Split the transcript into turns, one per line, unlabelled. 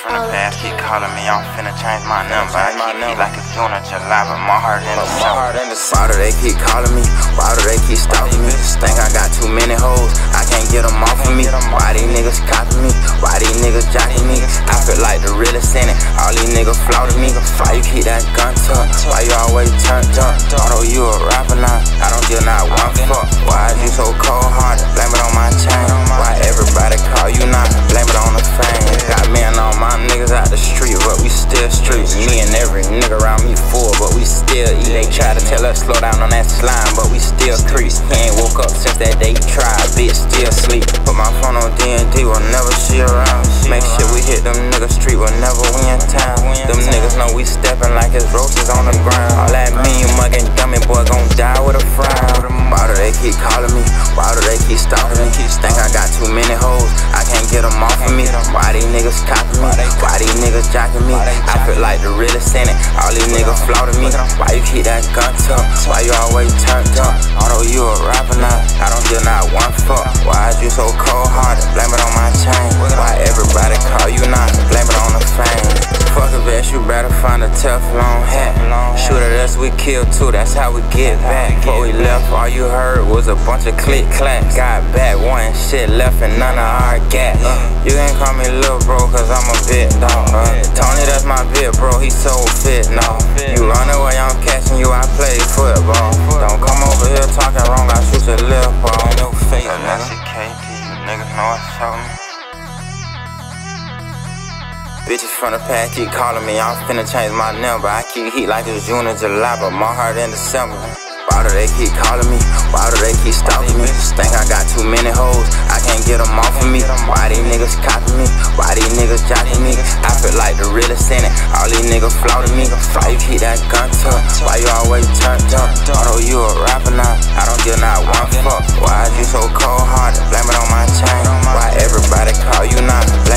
from the past keep calling me, I'm finna change my number. I keep it like it's June or July, but my heart in the summer.
Why do they keep calling me? Why do they keep stalking me? Think I got too many hoes, I can't get them off of me. Why these niggas copy me? Why these niggas jocking me? I feel like the realest in it, all these niggas flaunting me. Why you keep that gun tucked? Why you always turned up? Although you a rapper now, I don't give not one fuck. Why is you so cold-hearted? Blame it on my chain. Why everybody call you now? Blame it on the fame. Got me and all my niggas out the street, but we still street. Me and every nigga around me full, but we still eat. They try to tell us slow down on that slime, but we still creep. He ain't woke up since that day he tried, bitch still sleep. Put my phone on D&D, will never see around. Make sure we hit them niggas street whenever we in town. Them niggas know we steppin' like it's roaches on the ground. All that mean muggin' dummy boy gon' die with a frown. Why do they keep calling me? Why do they keep stalking me? Think I got too many hoes, I can't get them off of me. Why these niggas copy me? Why these niggas jocking me? I feel like the realest in it, all these niggas flaunting me. Why you keep that gun tucked? Why you always turned up? Although you a rapper now, I don't give not one fuck. Why is you so cold-hearted? Blame it on my chain. Why everybody call you now? Blame it on the fame. Fuck a vest, you better find a Teflon hat. Shoot at us, we kill too, that's how we get back. Before we left, all you heard was a bunch of click-clacks. Got back, one shit left and none of our gas. You can't call me lil' bro, cause I'm a bit dog. Tony, that's my bit bro, he so fit, no. You run away, I'm catching you, I play football. Don't come over here talking wrong, I shoot your lip ball. No face,
That's KD, you niggas know I show me.
Bitches from the past keep calling me, I'm finna change my number. I keep heat like it's June or July, but my heart in December. Why do they keep calling me? Why do they keep stalking me? Think I got too many hoes, I can't get them off of me. Why these niggas copy me? Why these niggas jocking me? I feel like the realest in it, all these niggas flaunting me. Why you keep that gun tucked? Why you always turned up? Although you a rapper now, I don't give not one fuck. Why is you so cold-hearted? Blame it on my chain. Why everybody call you now?